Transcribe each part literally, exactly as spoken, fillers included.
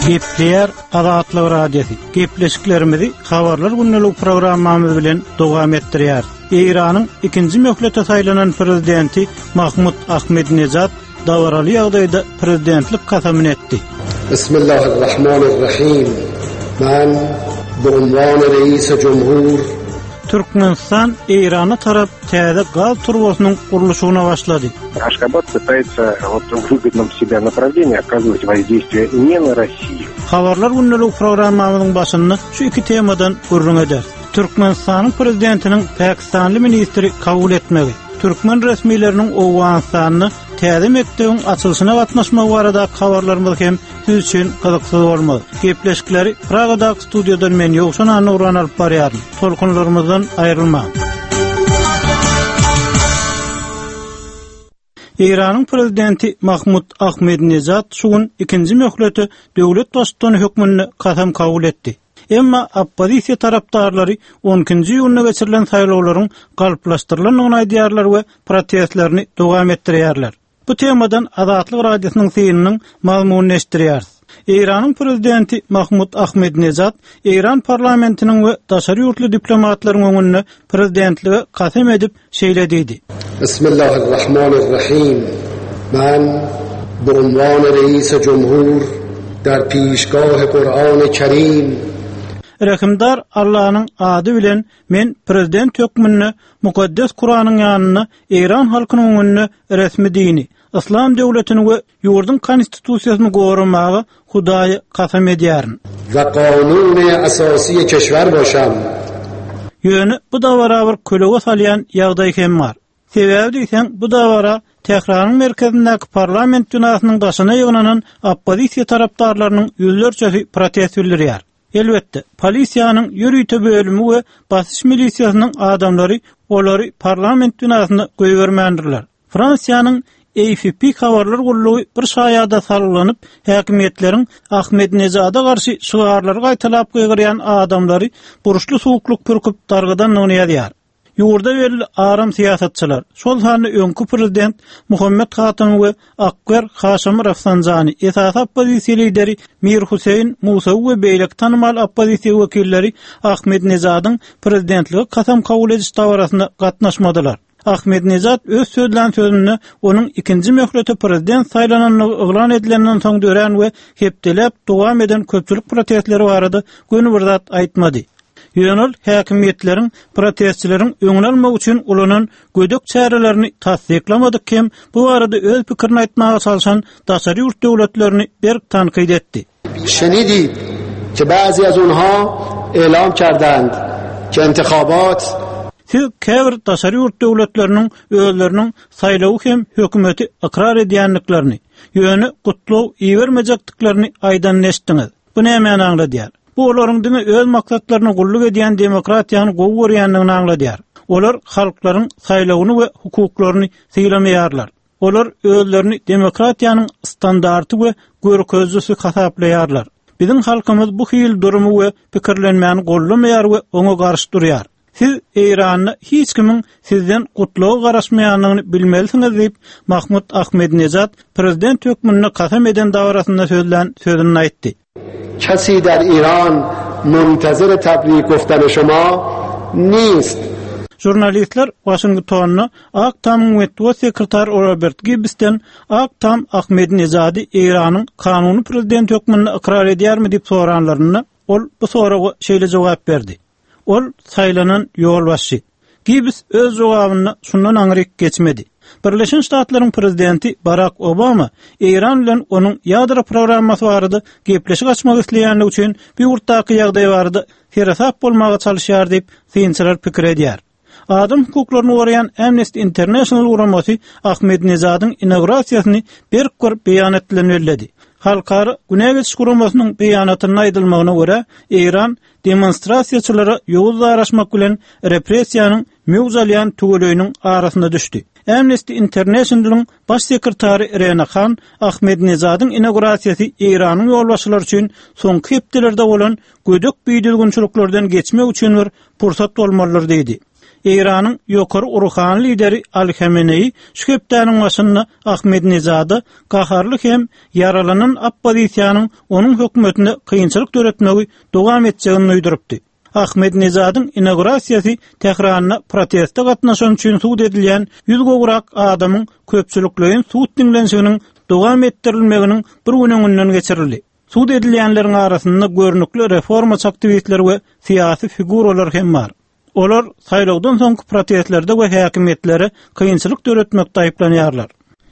Gepleyer Azatlyk Radiosu. Gepleşiklerimizi habarlar günlük programmamız bilen dowam etdirýär. İran'ın ikinci möhlete saylanan prezidenti Mahmud Ahmedinejad dawaraly ýagdaýda prezidentlik kasamyny etdi. Bismillahirrahmanirrahim. Men bu unwan reis-i cumhur Türkmenistan İran'a tarap täze gaz turbosynyň guruluşyna başlady. Ашхабад пытается вот в выгодном себя направлении оказывать воздействие не на Россию. Habarlar günlük programmamyzyň başynda şu iki temadan gurrun eder. Türkmenistanyň prezidentiniň Pakistanly ministri kabul etmegi, Türkmen resmiýetleriniň Owganistanyny täze mekdebiň açylyşyna gatnaşmak barada habarlarymyz hem siz üçin gyzyksyz bolmaly. Gepleşikleri Pragadaky studiýadan men ýokşan Nurhan alyp barýarym. Tolkunlarymyzdan aýrylma. İran'ın prezidenti Mahmud Ahmedinejad şugun ikinci möhleti döwlet başçylygyny hökmüni kasam kabul etdi. Emma oppozisiýa tarapdarlary on ikinji ýylyna geçirilen saýlawlaryň galplaşdyrylan aýdýarlar we protestlerini dowam etdirýärler. Bu temadan Azatlyk Radiosynyň synanyň mazmunyny eşitdirýär. İran'ın prezidenti Mahmud Ahmedinejad İran parlamentiniň we daşary ýurtly diplomatlaryň öňünde prezidentligi kasam edip şeýlediydi. Bismillahirrahmanirrahim. Men bu unwan reis-i cumhur der pişgah Kur'an-ı Kerim Rahimdar Allah'ın adı bilen men prezident hökmüni mukaddes Kur'anyň ýanyna İran halkynyň öňünde resmi dini İslam döwletini we ýurdun konstitusiýasyny gorumagy Hudaýy kasam edýärin. Ve kanuny asasiy keşwer başam. Ýöne bu dawara bir köleге salýan ýagdaý hem bar. Sebäbi diýsem bu dawara Tehraň merkezindäki parlament binasynyň daşyna ýygnanan oppozisiýa tarapdarlarynyň ýüzlerçesi protest bildirýär. Elbetde, polisiýanyň ýürüýte bölümi we basyş milisiýasynyň adamlary olary parlament binasyna goýbermändirler. Fransiýanyň A F P habarlar gullugy bir şaýada sarylanyp, häkimetleriň Ahmedinejada garşy şygarlary gaýtalap goýgyrýan adamlary buruşly suwukluk pürküp dargydan oňaýýar. Ýurda belli aram siýasatçylar, şol hany öňkü prezident Muhammed Hatem we Akber Haşym Rafsanjany, esas oppozisiýa lideri Mir Huseyn Musawy we beýlek tanymal oppozisiýa wekilleri Ahmedinejad'yň prezidentligi kasam kabul ediş dawarasyna gatnaşmadylar. Ahmedinejad öz sözlen sözüni onun ikinci möhleti prezident saýlananyny yglan edilenden soň dören we hepdelep dowam eden köpçülik protestleri barada göni bir zat aýtmady. Ýönül häkimetleriň protestçileriň öňüne almak üçin ulanan gödök çärelerini tasdiklamadyk kim bu barada öz pikirini aýtmaga çalşan daşary ýurt döwletlerini berk tankyd etdi. Şenidid ki bazı az onha elam kerdand ki intikhabat Siz käbir daşary ýurt döwletleriniň özleriniň saýlawy hem hökümeti ikrar edýänliklerini, ýöne gutlaw iýermejekdiklerini aýdan neşdiňiz. Bu näme aňladýar? Bu olaryň diňe öz maksatlaryny gulluk edýän demokratiýany gowy görýändigini aňladýar. Olar halklaryň saýlawyny we hukuklaryny syýlamaýarlar. Olar özlerini demokratiýanyň standarty we görkezlisi hasaplaýarlar. Biziň halkymyz bu hil durumy we pikirlenmäni gollamaýar we oňa garşy durýar. Siz İran'ı hiç kimin sizden kutluğa garaşmayanlığını bilmelisiniz deyip Mahmud Ahmedinejad prezident hükmünü kasam eden davarasında sözlen sözünü aytti. Kesi der İran muntazir tebrik guftan şoma nist. Jurnalistler Washington'da Aktam'ın Metro Sekreter Robert Gibbs'ten Aktam Ahmedinejad'ı İran'ın kanuni prezident hükmünü ikrar edýärmi diýip soranlaryna ol bu soraga şeýle jogap berdi. Ol saýlanan ýolbaşçy. Gibbs öz jogabyny şundan aňryk geçmedi. Birleşen Ştatlaryň prezidenti Barack Obama İran bilen onuň ýadro programmasy barada gepleşik açmak isleýänligi üçin bir urtaky ýagdaý barada herasap bolmaga çalyşýar diýip synçylar pikir edýär. Adam hukuklaryny goraýan Amnesty International uramasy Ahmedinejad'yň inaugurasiýasyny bir gör beýan etdilen ölledi. Halkara Güneş Kuramasynyň beýanatyna aýdylmagyna görä, İran demonstrasiýaçylary ýowuz araşmak bilen repressiýanyň mewzalyan tugulöýüniň arasynda düşdi. Amnesty International'ın baş sekretary Rena Khan Ahmedinejad'yň inaugurasiýasy İranyň ýolbaşçylary üçin soňky hepdelerde bolan gödök büýdülgünçiliklerden geçmek üçin bir pursat bolmalydyr diýdi. Iranyň ýokary Urhan lideri Ali Khamenei şu hepdäniň başynda Ahmedinejady gaharly hem yaralanan oppozisiýanyň onuň hökümetine kynçylyk töretmegi dowam etjegini uýdurypdy. Ahmedinejadyň inaugurasiýasy Tehranyna protestde gatnaşan üçin suwd edilýän ýüz gowrak adamyň köpçülikleýin suwd dinlenşiginiň dowam etdirilmeginiň bir gününden geçirildi. Suwd edilýänleriň arasynda görnükli reforma aktivistleri we syýasy figuralar hem bar. Olar saýlawdan soňky protestlerde we häkimetleri kynçylyk töretmekde aýplanýarlar.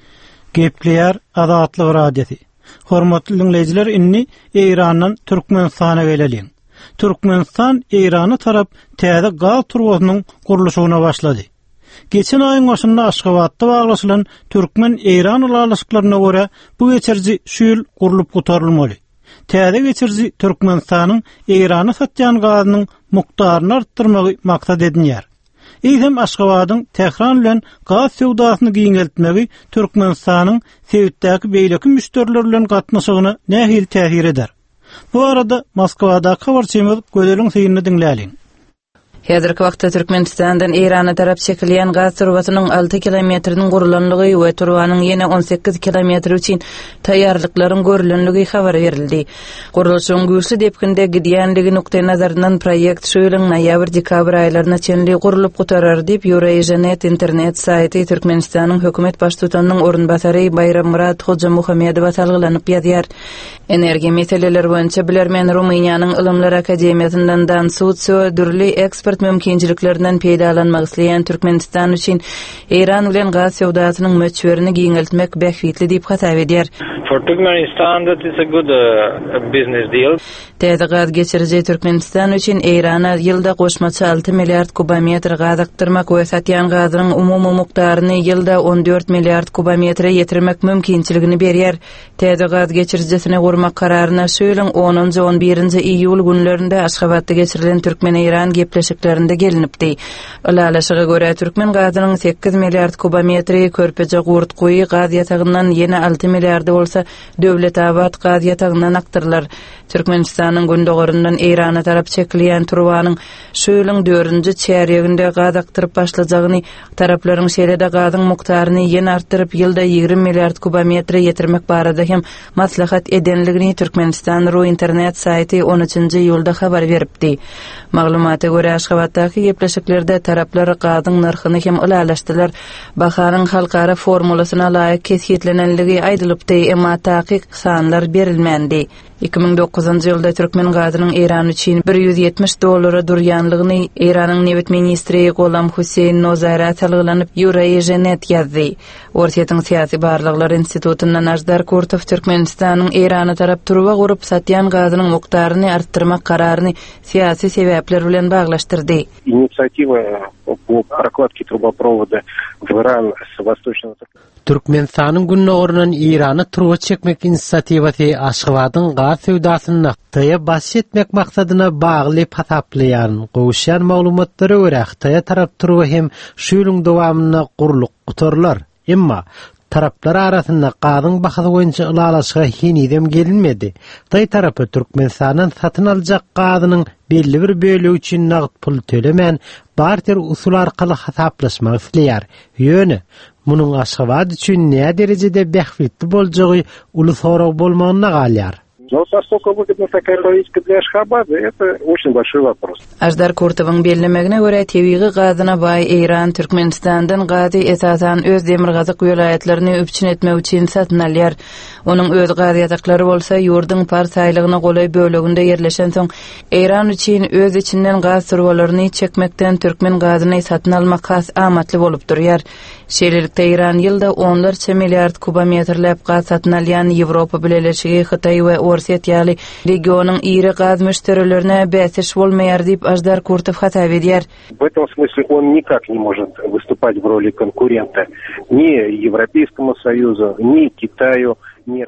Gepleýär Azatlyk radiosi. Hormatly dinleýijiler, inni Eýrandan Türkmenistana geleliň. Türkmenistan Eýrany tarap täze gaz turbasynyň gurulşyna başlady. Geçen aýyň başynda Aşgabatda baglaşylan Türkmen-Eýran ulaşyklaryna görä bu geçirji şu ýyl gurulyp gotarylmaly. Täze geçirji Türkmenistanyň Eýrany satýan gazynyň mukdaryny artdyrmagy maksat edilýär. Eýdem Aşgabatyň Tehran bilen gaz sewdasyny giňeltmegi Türkmenistanyň Sewitdäki beýleki müşteriler bilen gatnaşygyny nähil täsir eder. Bu arada Moskwada habarçymyz Gödeliň seýini dinläliň. Häzirki wagtda Türkmenistandan Eýrana tarap çekilýän gaz turbasynyň alty kilometriniň gurulanlygy we turbanyň ýene on sekiz kilometr üçin taýýarlyklaryň görülenligi habar berildi. Gurulşyň güýçli depkinde gidýänligi nukta nazaryndan proýekt şu ýylyň noýabr-dekabr aýlaryna çenli gurulyp gotarar diýip Euranet internet saýty Türkmenistanyň hökümet baş tutanynyň orunbasary Bayrammurad Hoja Muhammedow talgylanyp ýazýar. Energiýa meseleleri boýunça bilermen Rumyniýanyň Ilymlar Akademiýasyndan dan sowdurly ekspert mümkinçiliklerinden peýdalanmak isleýän Türkmenistan üçin Eýran bilen gaz sewdasynyň möçberini giňeltmek bähwitli diýip hasap edýär. For Turkmenistan, that is a good uh, business deal. Täze gaz geçiriji Türkmenistan üçin Eýrana ýylda goşmaçy alty milliard kubometr gaz aktyrmak we satýan gazynyň umumy mukdaryny ýylda on dört milliard kubometre ýetirmek mümkinçiligini berýär. Täze gaz geçirijisini gurmak kararyna şu ýylyň onunjy on birinji iýul günlerinde Aşgabatda geçirilen Türkmen-Eýran gepleşiklerinde gelinipdi. Ulalaşyga görä Türkmen gazynyň sekiz milliard kubometri körpeje gurt goýy gaz ýatagyndan ýene alty milliard bolsa döwlet abad gaz ýatagyndan aktyrlar. Türkmenistanyň gündogorundan Eýrana tarap çekilýän turbanyň şu ýylyň dördünji çäreginde gaz aktyryp başlajagyny, taraplaryň şeýle-de gazyň mukdaryny ýene artdyryp ýylda ýigri milliard kubometre ýetirmek barada hem maslahat edenligini Türkmenistan Ru internet saýty on üçinji iýulda habar beripdi. Maglumata görä Aşgabatdaky gepleşiklerde taraplar gazyň narhyny hem ulalaşdylar. Bahanyň halkara formulasyna laýyk kesýetlenenligi aýdylypdy, emma takyk sanlar berilmendi. iki ming dokuzunji ýylda Türkmen gazynyň Eýran üçin bir ýüz ýetmiş dollara durýanlygyny Eýranyň Newet ministri Golam Huseyn Nozara talgylanyp Euranet ýazdy. Orsiýetiň syýasy barlyklar institutundan Ajdar Kurtow Türkmenistanyň Eýrana tarap turba gurup satýan gazynyň mukdaryny artdyrmak kararyny syýasy sebäpler bilen baglaşdyrdy. Инициатива по прокладке трубопровода в Иран с восточного Türkmenistanyň günnogorundan Eýrana turba çekmek inisiatiwasy Aşgabatyň gaz sewdasyny Xitaýa baş etmek maksadyna bagly hasaplaýan gowşan maglumatlary görä Xitaýa tarap turba hem şu ýylyň dowamyna gurulyp gotarlar. Emma taraplar arasynda gazyň bahasy boýunça ulalaşyga hinidem gelinmedi. Xitoy tarapy Türkmenistanyň satyn aljak gazynyň belli bir bölegi üçin nagd pul tölemän barter usul arkaly hasaplaşmak isleýär. Ýöne munyň Aşgabat üçin näme derejede bähwitli boljagy uly sorag bolmagyna galýar. Но насколько выгодна такая политика для Ашхабада, это очень большой вопрос. Ajdar Kurtowyň bellemegine görä tebigy gazyna baý Eýran Türkmenistandan gazy esasan öz demir gazyk welaýatlaryny öpçün etmek üçin satyn alýar. Onuň öz gaz ýataklary bolsa ýurdyň par saýlygyna golay böleginde ýerleşen soň Eýran üçin öz içinden gaz turbalaryny çekmekden Türkmen gazyny satyn almak has amatly bolup durýar. Şeýlelikde Eýran ýylda onlarça milliard kubometrläp gaz satyn alýan Ýewropa bileşigi Xitoy we Orsiýet ýaly regionyň iri gaz müşterilerine bäsiş bolmaýar diýip Ajdar Kurtow hasap edýär. В этом смысле он никак не может выступать в роли конкурента ни Европейскому Союзу, ни Китаю, ни России.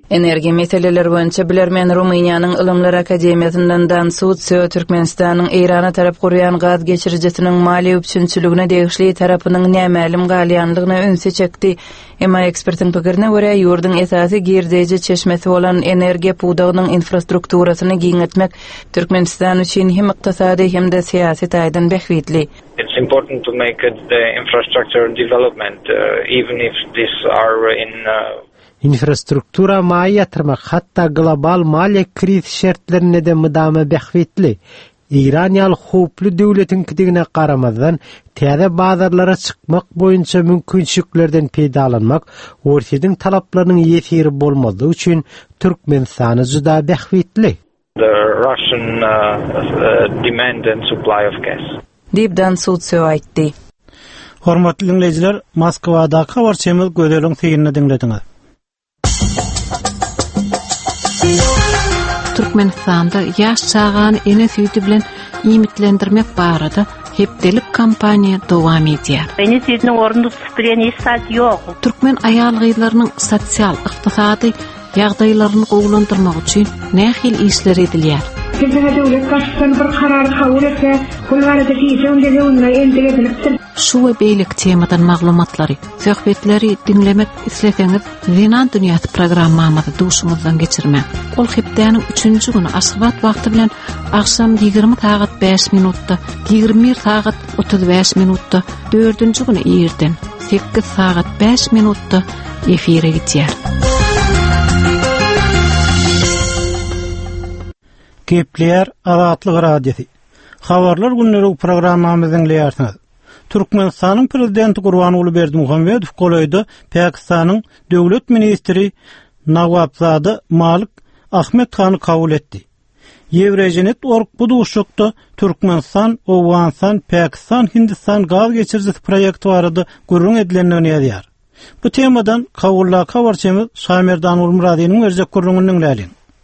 Enerji meseleleri boýunça bilermen Rumyniýanyň Ilymlar Akademiýasyndan Dansud Söw Türkmenistanyň Eýrana tarap gurýan gaz geçiricisiniň mali üçünçüligine degişli tarapynyň nämälim galýanlygyna önse çekdi. Emma ekspertiň pikirine görä ýurdun esasy girdeji çeşmesi bolan energiýa puwdagynyň infrastrukturasyny giňetmek Türkmenistan üçin hem ykdysady hem de syýasy taýdan behwitli. It's important to make it, the infrastructure development, uh, even if these are in uh, infrastruktura maýa ýatyrmak hatda global maliýe kriz şertlerine de mydama behwitli. İran ýaly howply döwletiň kidigine garamazdan täze bazarlara çykmak boýunça mümkinçiliklerden peýdalanmak orsidiň talaplarynyň ýetiri bolmadygy üçin Türkmenistany juda behwitli. The Russian uh, uh, demand and supply of gas. Diýip Dansud Söw aýtdy. Hormatly dinleýijiler, Moskwada habar çemel gödeliň teýinini dinlediňiz. Türkmenistanda ýaş çağany ene süýti bilen imitlendirmek barada hepdelik kampaniýa dowam edýär. Ene süýtiniň orundy tutup bilen hiç sat ýok. Türkmen aýalgylarynyň sosial, ykdysady ýagdaýlaryny gowlandyrmak üçin nähil işler edilýär. Bizde döwlet başçysyny bir karar kabul etse, bu barada fiýsion degewine endirilipdir. Şu we beýlik temadan maglumatlary, söhbetleri dinlemek isleseňiz, Zinan Dünýasy programmamyzy duşumuzdan geçirmek. Ol hepdeniň üçünçü güni aşgabat wagty bilen akşam ýigirmi saat beş minutda, ýigirmi bir saat otuz beş minutda, dördünçü güni ýerden sekkiz saat beş minutda efire gitýär. Gepler Azatlyk Radiosi. Habarlar günleri programmamyzyň dinleýärsiňiz. Türkmenistanyň prezidenti Gurbanyň Berdimuhammedow golaýdy Pakistanyň döwlet ministri Nawabzada Malik Ahmed Khany kabul etdi. Ýewrejenet org bu duşukda Türkmenistan, Owganistan, Pakistan, Hindistan gaz geçiricisi proýekti barada gurrun edilenini ýazýar. Bu temadan kabulla habarçymyz Şamerdan Ulmuradynyň berjek gurrunyny dinleýärin.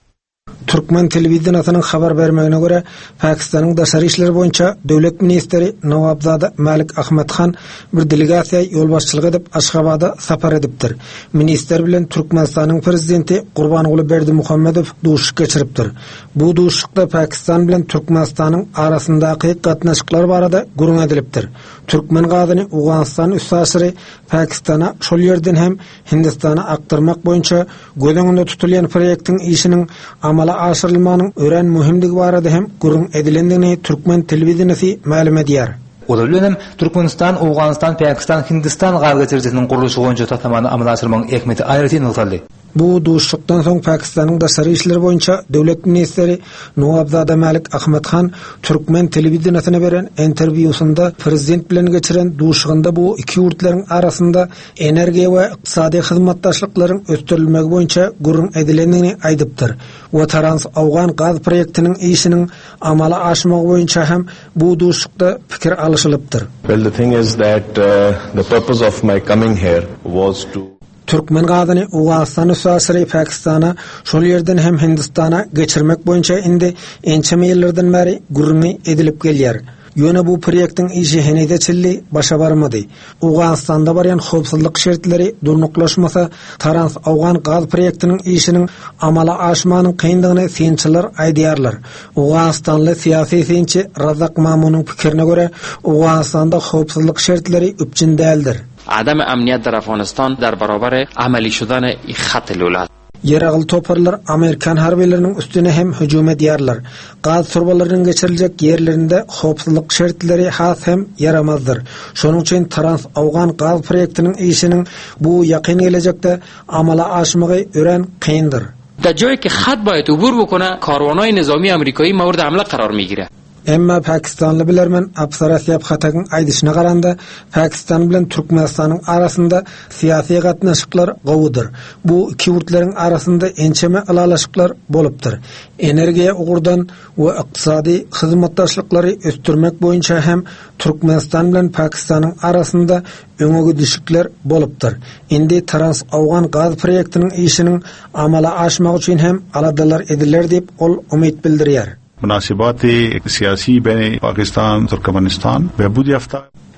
Türkmen televiziýasynyň habar bermegine görä, Pakistanyň daşary işleri boýunça döwlet ministri Nawabzada Malik Ahmed Khan bir delegasiýa ýolbaşçylyk edip Aşgabada sapar edipdir. Minister bilen Türkmenistanyň prezidenti Gurbanyň Berdimuhammedow duşuk geçiripdir. Bu duşukda Pakistan bilen Türkmenistanyň arasyndaky gatnaşyklar barada gurrun edilipdir. Türkmen gazyny Owganistan üssasyry Pakistana şol ýerden hem Hindistana aktarmak boýunça gözüňde tutulýan proýektiň işiniň amala aşyrylmanyň ören muhimligi barada hem gurrun edilendigini Türkmen televiziýasy ma'lum edýär. Olar bilen Türkmenistan, Owganistan, Pakistan, Hindistan gaz geçiricisiniň gurulşy boýunça tatamany amala aşyrmanyň ekmeti aýryty ynyldy. Bu duşukdan soň Pakistanyň daşary işleri boýunça döwlet ministri Nawabzada Malik Ahmed Khan Türkmen televiziýasyna beren interwýusunda prezident bilen geçiren duşugynda bu iki ýurtlaryň arasynda energiýa we ykdysady hyzmatdaşlyklaryň ösdürilmegi boýunça gurrun edilendigini aýdypdyr. We Trans-Awgan gaz proýektiniň işiniň amala aşmagy boýunça hem bu duşukda pikir alışylypdyr. Well, the thing is that uh, the purpose of my coming here was to Türkmen gazyny Owganistan üssasyry Pakistana şol ýerden hem Hindistana geçirmek boýunça indi ençeme ýyllardan beri gurrun edilip gelýär. Ýöne bu proýektiň işi henide çilli başa barmady. Owganistanda barýan howpsuzlyk şertleri durnuklaşmasa, Trans-Awgan gaz proýektiniň işiniň amala aşmanyň kyndygyny synçylar aýdýarlar. Owganistanly syýasy synçy Razak Mamunyň pikirine görä, Owganistanda howpsuzlyk şertleri üpçün däldir. عدم امنیت در افغانستان در برابر عملی شدن خط لولات. Yeragıl toparlar Amerikan harbilerinin üstüne hem hücum edýärler. Gaz turbalarının geçirilecek yerlerinde howpsuzlyk şertleri has hem yaramazdır. Şonuň üçin Trans-Awgan gaz proýektiniň işiniň bu ýakyn gelecekde amala aşmagy ören kyndyr. در جایی که خط باید عبور بکنه کاروانهای نظامی آمریکایی مورد حمله قرار میگیره. Emma Pakistanly bilermen Absarasiyab Hatagyň aýdyşyna garanda Pakistan bilen Türkmenistanyň arasynda syýasy gatnaşyklar gowudyr. Bu iki ýurtlaryň arasynda ençeme alalaşyklar bolupdyr. Energiýa ugurdan we ykdysady hyzmatdaşlyklary östürmek boýunça hem Türkmenistan bilen Pakistanyň arasynda öňe düşükler bolupdyr. Indi Trans-Awgan gaz proýektiniň işiniň amala aşmagy üçin hem aladalar ediler diýip ol umyt bildirýär. मुनासिबात सियासी बैन पाकिस्तान तुर्कमेनिस्तान बहबूद याफ्ता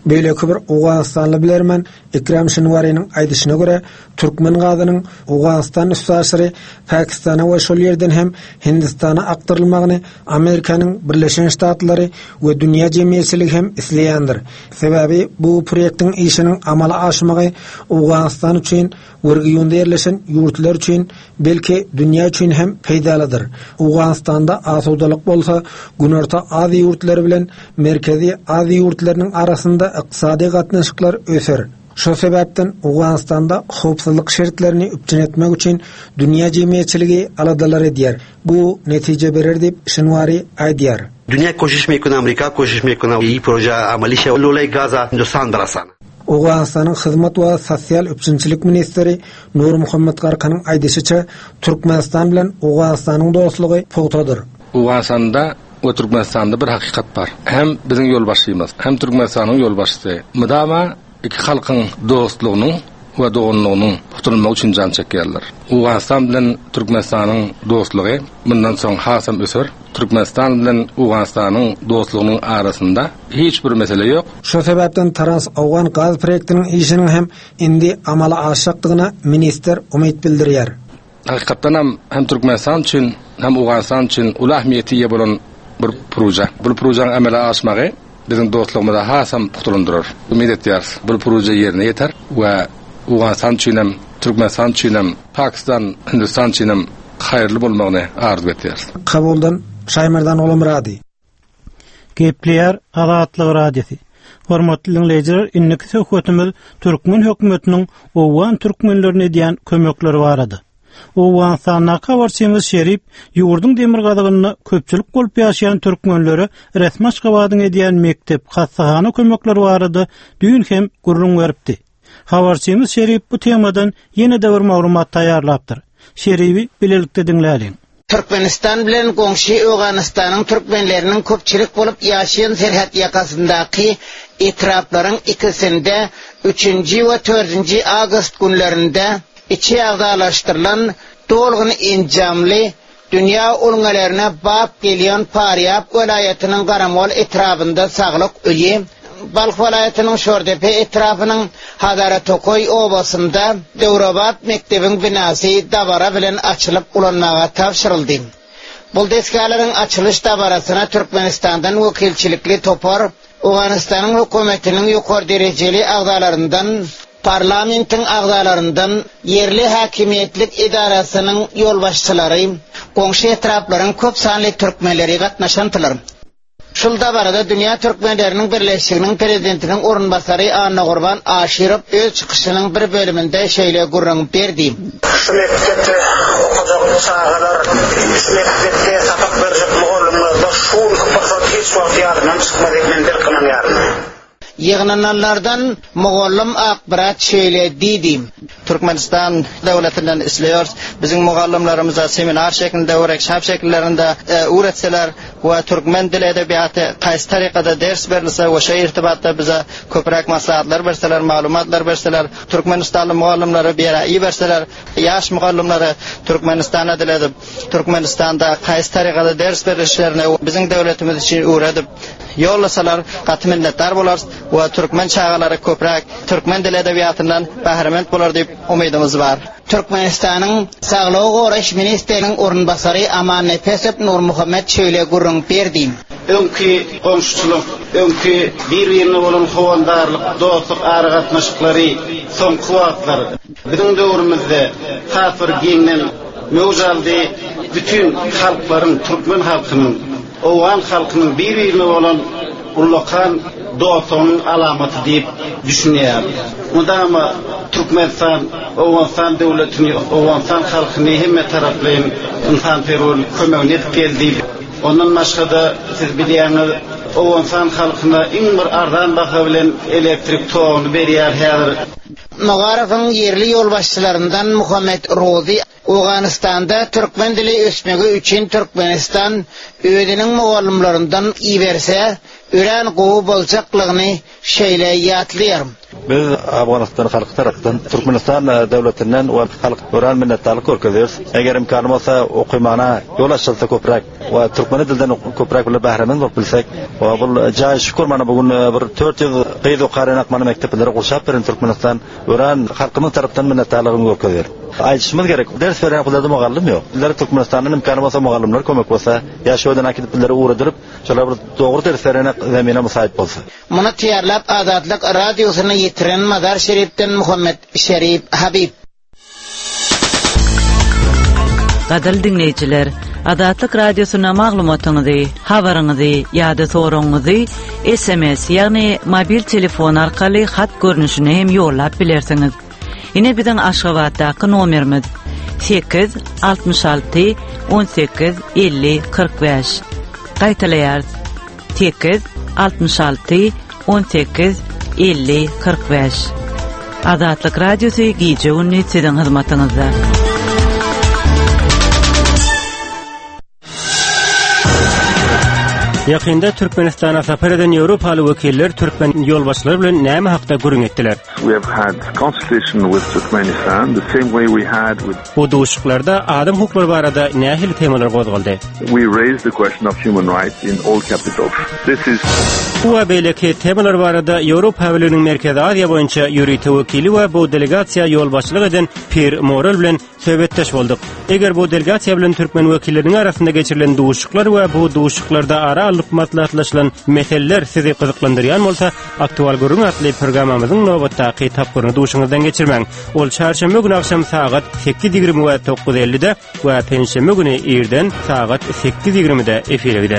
Beýleki bir Awganistanly bilermen Ikram Şinwari'nin aýdyşyna görä türkmen gadynyň Awganistan üstaşyry Pakistana we şol ýerden hem Hindistana aktarylmagyny Amerikanyň Birleşen Ştatlary we dünýä jemgyýetçiligi hem isleýändir. Sebäbi bu proýektiň işiniň amala aşmagy Awganistan üçin wurgyýunda ýerleşen ýurtlar üçin belki dünýä üçin hem peýdalydyr. Awganistanda asudalyk bolsa Günorta Aziýa ýurtlary bilen Merkezi Aziýa ýurtlarynyň arasynda iqtisadi gatnaşyklar öser. Şo sebäpden Awganistanda howpsuzlyk şertlerini üpçün etmek üçin dünýä jemgyýetçiligi aladalar edýär. Bu netije berer diýip Şinwari aýdýar. Dünya koşuş mekunu, Amerika koşuş mekunu, iyi proje amalişe olay Gaza, Hindistan barasan. Awganistanyň hyzmat we sosial üpçünçilik ministri Nur Muhammed Garkanyň aýdyşyça Türkmenistan bilen Awganistanyň dostlugy pogtadyr. Awganistanda we Türkmenistanda bir hakikat bar. Hem biziň ýolbaşçymyz, hem Türkmenistanyň ýolbaşçysy. Mydama iki halkyň dostlugynyň we doganlygynyň tutulmagy üçin jan çekýärler. Awganistan bilen Türkmenistanyň dostlugy bundan soň hasam öser. Türkmenistan bilen Awganistanyň dostlugynyň arasynda hiç bir mesele ýok. Şo sebäpden Trans-Awgan gaz proýektiniň işiniň hem indi amala aşakdygyna minister umyt bildirýär. Hakykatdan hem, hem Türkmenistan üçin hem Awganistan üçin uly ähmiýeti ýa bolan bir proje. Bu projanyň amala aşmagy biziň dostlugymyza hasam putulandyrar. Umyt etýär, bu proje ýerine ýeter we Awganistan üçin hem Türkmenistan üçin hem Pakistan, Hindistan üçin hem haýyrly bolmagyny arzu etýär. Kabuldan Şaýmardan Olamrady. Gepleýär Azatlyk radiosi. Hormatly dinleýijiler, inniki söhbetimiz Türkmen hökümetiniň Awgan türkmenlerine diýen kömekleri barady. Awganistana kawarçymyz Şerip ýurdun demir gadygyny köpçülik bolup ýaşaýan türkmenleri resmi Aşgabatyň edýän mektep, hassahana kömekleri barady. Düýün hem gurrun beripdi. Habarçymyz Şerip bu temadan ýene de bir maglumat taýýarlapdyr. Şeripi bilelikde dinläýin. Türkmenistan bilen goňşy Awganistanyň türkmenleriniň köpçülik bolup ýaşaýan serhat ýakasyndaky etraplaryň ikisinde üçünji we dördünji awgust günlerinde içi agdalaşdyrylan dolgyny enjamly dünýä ulgalarına bap gelýän Paryap welaýatynyň Garamol etrafynda saglyk öýe Balx welaýatynyň Şordepe etrafynyň Hadara Tokoy obasynda Döwrabat mektebiň binasy dabara bilen açylyp ulanmaga tapşyryldy. Bu deskalaryň açylyş dabarasyna Türkmenistandan wekilçilikli topar Awganistanyň hökümetiniň ýokary derejeli agdalaryndan parlamentin agdalaryndan yerli hakimiýetlik idarasynyň ýolbaşçylary goňşy etraplaryň köp sanly türkmenleri gatnaşandylar. Şol dabarada dünýä türkmenleriniň birleşiginiň prezidentiniň orunbasary Anna Gurban Aşirov öz çykyşynyň bir bölüminde şeýle gurrun berdi. Şu mektepde okujak çağlar, şu mektepde satak berjek mugallimler, şol fırsat hiç wagt ýardan çykmady mendir kılan ýardan. Yığınanlardan mugallim akbarat şöyle dedi. Türkmenistan devletinden isliyor. Bizim mugallimlarımıza seminar şeklinde, workshop şekillerinde öğretseler ve Türkmen dili edebiyatı qaysı tarikada ders verilse ve şey irtibatta bize köprek maslahatlar verseler, malumatlar verseler, Türkmenistanlı mugallimları bir yere iyi verseler, yaş mugallimları Türkmenistan'a dil edip, Türkmenistan'da qaysı tarikada ders verişlerini bizim devletimiz için öğretip yollasalar katı minnettar bolar ve Türkmen çağaları köprek Türkmen dil edebiyatından bahramand bolar dip umydymyz bar. Türkmenistan'ın Sağlığı Goraş Ministerinin orunbasary Aman Nefesep Nur Muhammed şöyle gurrun berdi. Öňkü goňşuçylyk, öňkü bir-birine bolan howandarlyk, dostluk, aragatnaşyklary soňky wagtlar. Biziň döwrümizde kafir giňden mewjaldy bütün halklaryň, Türkmen halkynyň, Awgan halkynyň bir-birine bolan ulakan dostlugynyň alamaty diýip düşünýär. Mudama Türkmenistan, Awganistan döwletini, Awganistan halkyny hemme taraply insanperwer kömegine etip geldi. Ondan başga siz bilýäňiz, Awganistan halkyna iň bir ardan baha bilen elektrik togyny berýär häzir. Magarafyň yerli ýolbaşçylaryndan Muhammed Rozi Awganistanda Türkmen dili ösmegi üçin Türkmenistan öýdüniň mugallimlerinden iýerse, üren gowy boljaklygyny şeýle ýatlyarym. Biz Afganistan halky tarapdan Türkmenistan döwletinden we halk ören minnetdarlyk görkezýäris. Eger imkany bolsa okymana ýol açylsa köpräk we türkmen dilden köpräk bilen bahraman bolup bilsek, we bul jaý şükür mana bugun bir dört ýyl gyýdy okarynak mana mekteplere gurşap beren Türkmenistan ören halkynyň tarapdan minnetdarlygyny görkezýär. Aýtışmyz gerek. Ders beren bulady mugallym ýok. Bizler Türkmenistanyň imkany bolsa mugallymlar kömek bolsa, ýaşawadan akidipleri uğradyryp, şolar bir dogry ders berene zemine musaýit bolsa. Muny tiýarlap Azatlyk radiosyny ýetiren Mazar Şerifden Muhammed Şerif Habib. Gadal dinleyijiler, Azatlyk radiosyna maglumatyňyzy, habaryňyzy ýa-da soragyňyzy S M S ýagny mobil telefon arkaly hat görnüşine hem ýollap bilersiňiz. Ine biziň Aşgabatdaky nomerimiz sekiz altmış altı on sekiz elli kırk beş. Gaýtaýar sekiz altmış altı on sekiz elli kırk beş. Azatlyk radiosy gije ünni siziň hyzmatyňyzda. Yakında Türkmenistana sapar eden Avrupalı wekiller Türkmen ýolbaşçylary bilen näme hakda gürüň etdiler? We have had consultation with Turkmenistan the same way we had with Bu duşuklarda adam hukuklary barada nähili temalar gozgaldy? We raised the question of human rights in all capitals. This is Bu belki temalar barada Avrupa Birliğiniň Merkezi Aziýa boýunça ýürüýte wekili we bu delegasiýa ýolbaşçylyk eden Pir Moral bilen söhbetdeş boldyk. Eger bu delegasiýa bilen türkmen wekilleriniň arasynda geçirilen duşuklar we bu duşuklarda ara alyp matlatlaşylan meseleler sizi gyzyklandyrýan bolsa, aktual görüň atly programmamyzyň nowatdaky tapgyryny duşuňyzdan geçirmäň. Ol çarşamba günü akşam saat sekiz ýigirme we dokuz elli'de we penşembe günü erden saat sekiz ýigirme'de efire gider.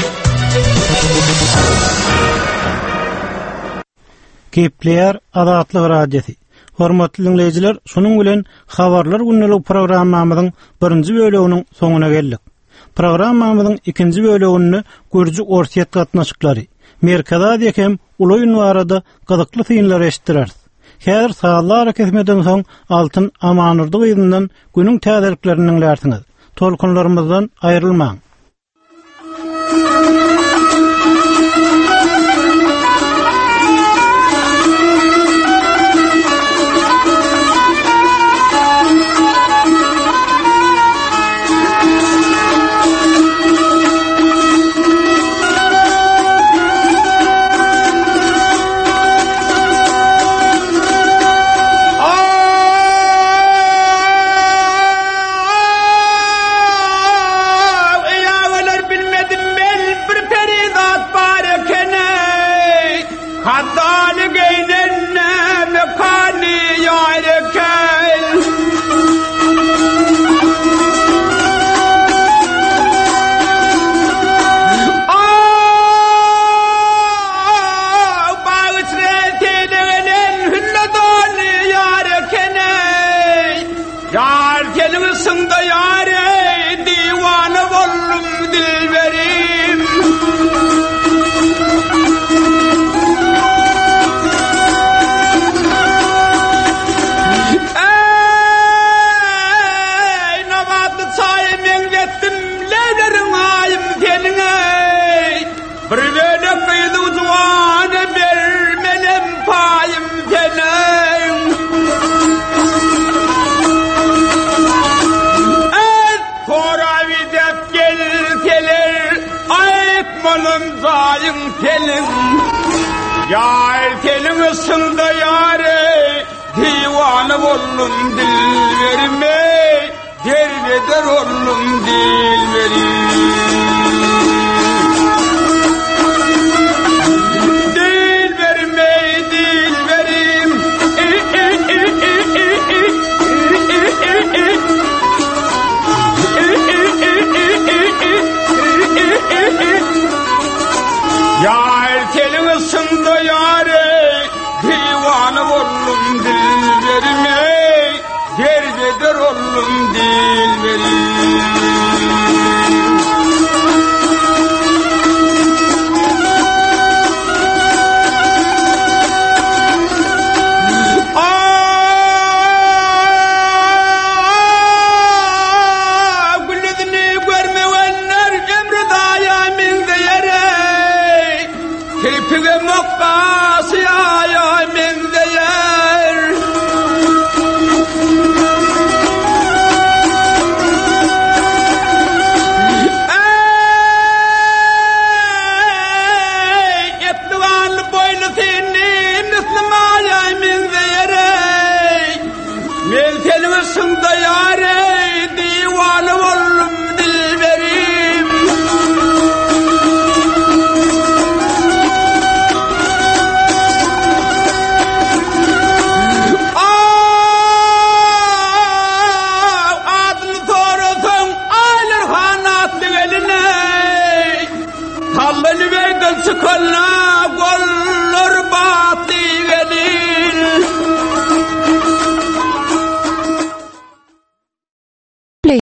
Kepler Azatlyk radiosi. Hormatly dinleyijiler, şunuň bilen habarlar günlük programmamyzyň birinji böleginiň soňuna geldik. Programmamyzyň ikinji bölegini Gürji Orsiýet gatnaşyklary, Merkezi Aziýa hem Uly ünwarada gyzykly synlar eşitdiler. Häzir saatlar kesmeden soň Altyn Amanurdy ýygynyň günüň täzeliklerini dinlersiňiz. Tolkunlarymyzdan aýrylmaň. Yar telin ısında yare divanı bollum dil verme, derbeder ollum dil